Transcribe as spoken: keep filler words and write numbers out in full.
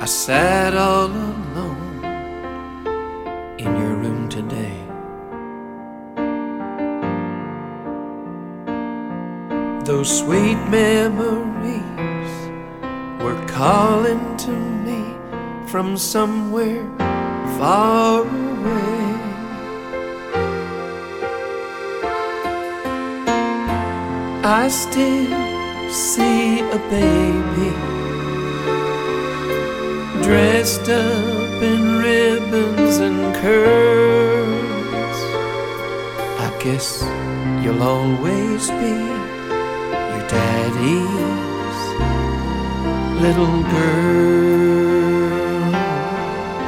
sat all alone in your room today. Those sweet memories were calling to me from somewhere far away. I still see a baby dressed up in ribbons and curls. I guess you'll always be your daddy's little girl.